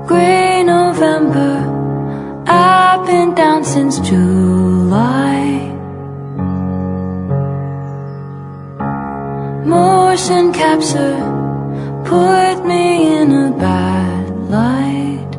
Gray November, I've been down since July. Motion capture put me in a bad light.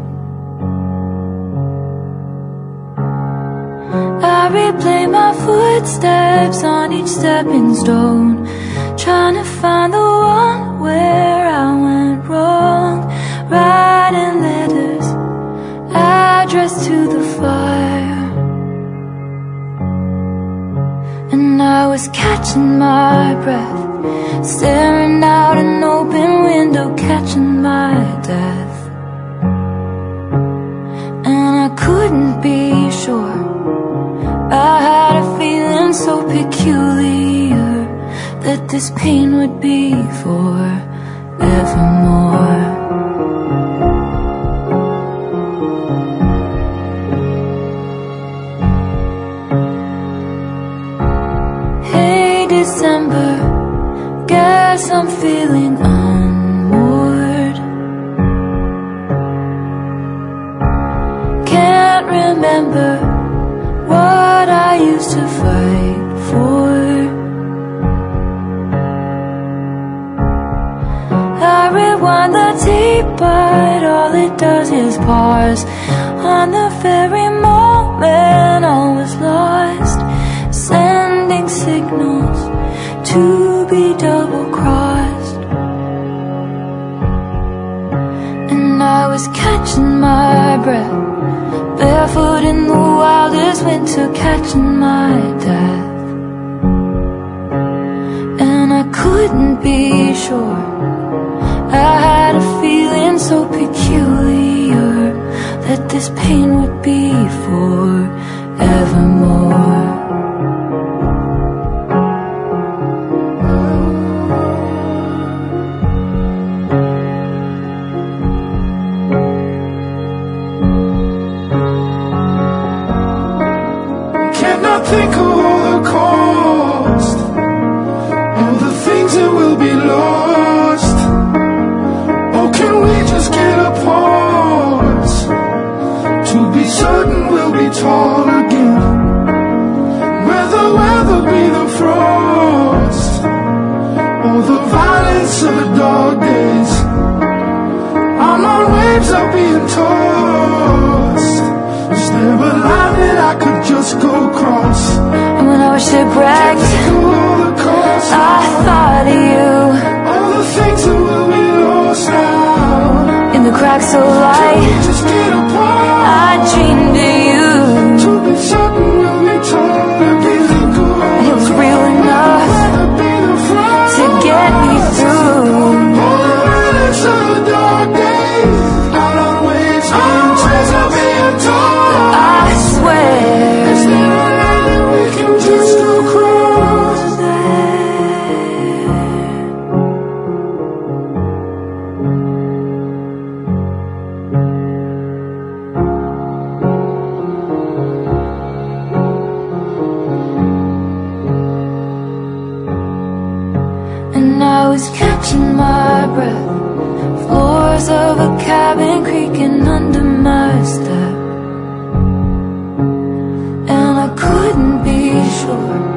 I replay my footsteps on each stepping stone, trying to find the one where I went wrong. Writing letters addressed to the fire, and I was catching my breath, staring out an open window, catching my death. And I couldn't be sure, I had a feeling so peculiar that this pain would be forevermore. Hey December, guess I'm feeling unmoored. Can't remember what I used to fight for. I rewind the tape, but all it does is pause on the very moment I was lost, sending signals to be double-crossed. And I was catching my breath, barefoot in the wildest winter, catching my death. And I couldn't be sure, I had a feeling so peculiar that this pain would be forevermore. Cannot think of all the cost, all the things that will be lost. Or can we just get a pause, to be certain we'll be tall again? Where the weather be the frost, or the violence of the dog days. I'm on waves of being tossed. Is there a line that I could just go across? And when I was shipwrecked, I thought of you, all the things that will be lost now. in the cracks of light, Just get apart, I dreamed of you, to be certain we'll be torn and be liquid. and it was real enough Be the front, to get me through. all the violence of the dark days. Out on waves, being chased or being torn. I swear, Is there a line that we can just go across? and I was catching my breath, floors of a cabin creaking under my step. And I couldn't be sure,